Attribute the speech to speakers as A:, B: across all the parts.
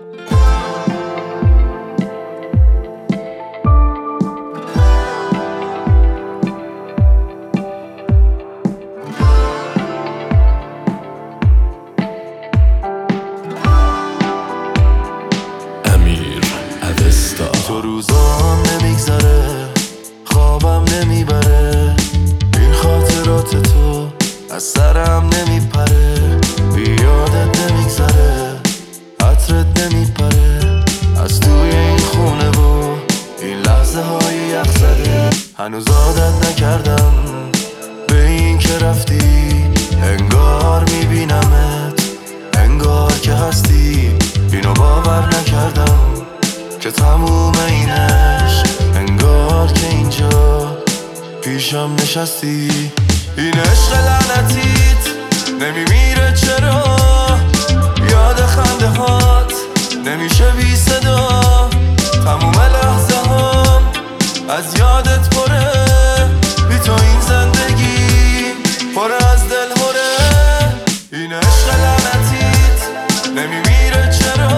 A: تو روزام نمیگذره، خوابم نمیبره، این خاطرات تو از سرم نمیپره، یادت نمیگذره، عطرت نمیپره از توی این خونه و این لحظه های یخ زده. هنوز عادت نکردم به این که رفتی، انگار میبینمت، انگار که هستی، اینو باور نکردم که تموم این عشق، انگار که اینجا پیشم نشستی. این عشق لعنتیت نمیمیره چرا، یاد خنده هات نمیشه بی صدا، تموم لحظه هم از یادت پره، بی تو این زندگی پره از دل هره. این عشق لعنتیت نمیمیره چرا،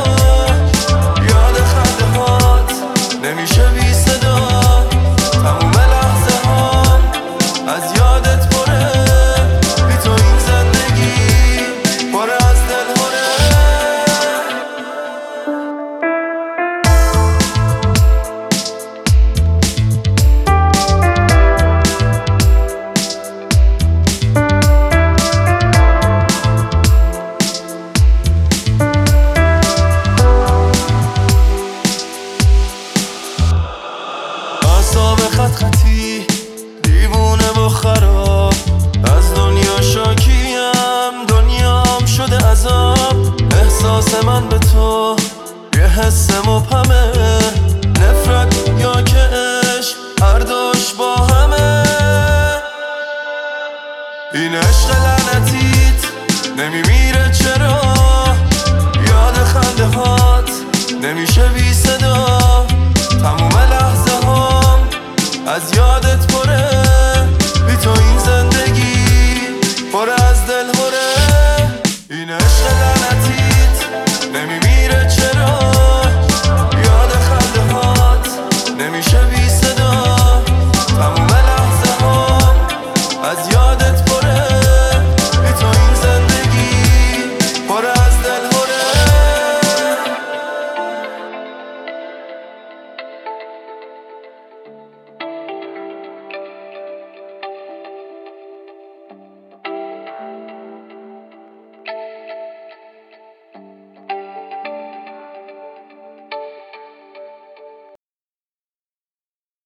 A: نمیشه بی صدا، تموم لحظه هم از یادت پره، بی تو این زندگی پره از دل هره. خطی دیوونه و خراب، از دنیا شاکیم، دنیام شده عذاب. احساس من به تو یه حس مبهمه، نفرت یا که عشق هر دوش با همه. این عشق لعنتیت نمیمیره چرا، یاد خنده هات نمیشه بی صدا، تموم لحظه هم از یادت پره، بی تو این زندگی پره از دل هره. این عشق لعنت